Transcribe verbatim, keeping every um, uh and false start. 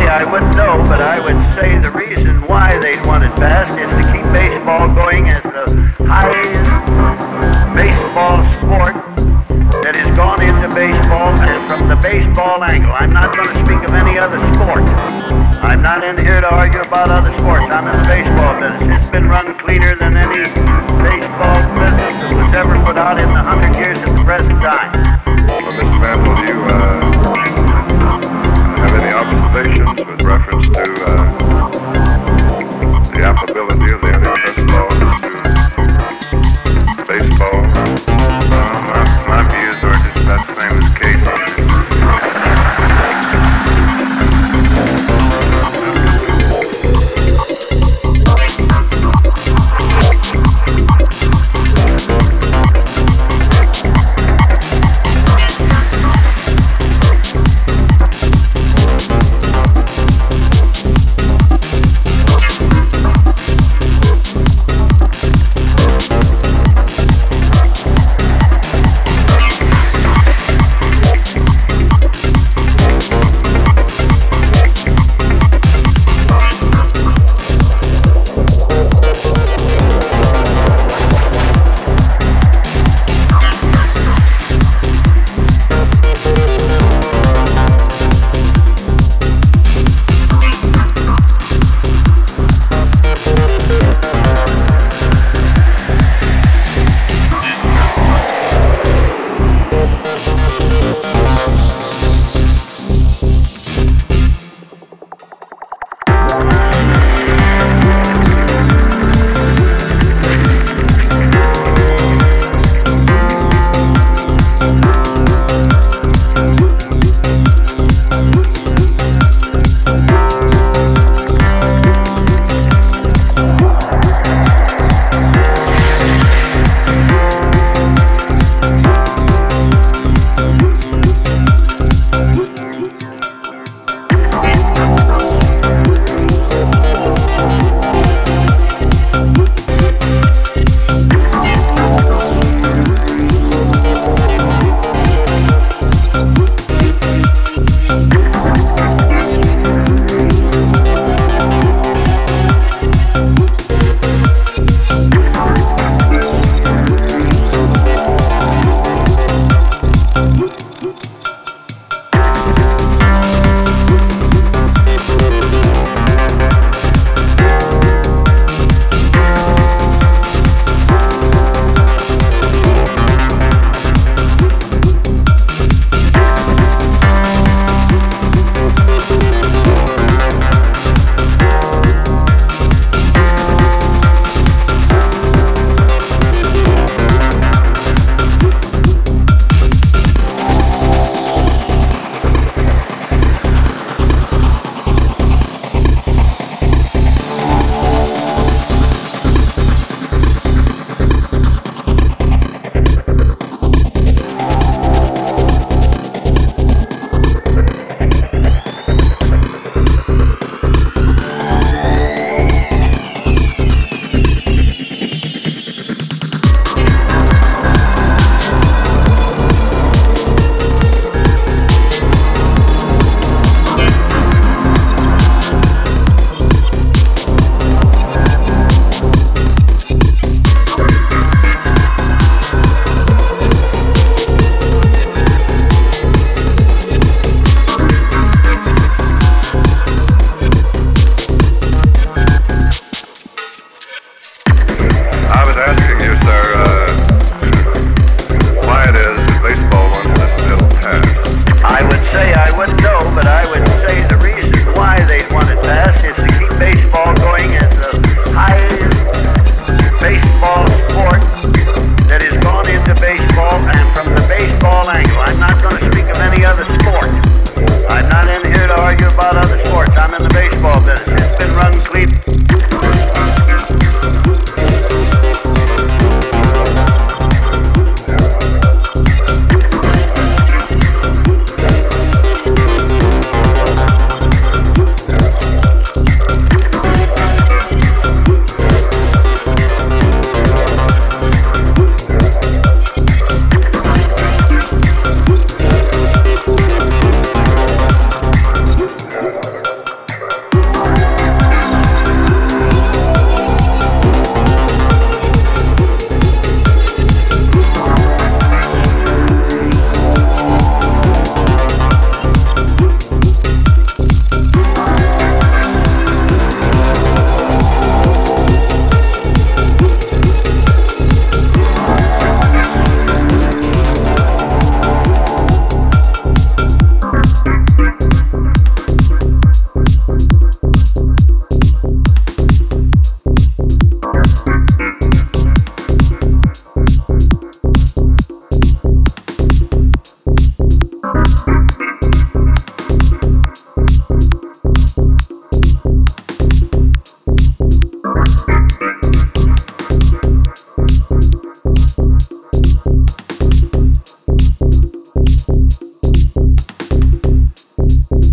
I wouldn't know, but I would say the reason why they want it passed is to keep baseball going as the highest baseball sport that has gone into baseball, and from the baseball angle. I'm not going to speak of any other sport. I'm not in here to argue about other sports. I'm in the baseball business. It's been run cleaner than any baseball business that was ever put out in the hundred years at the present time. Well, Mister Mann, will you uh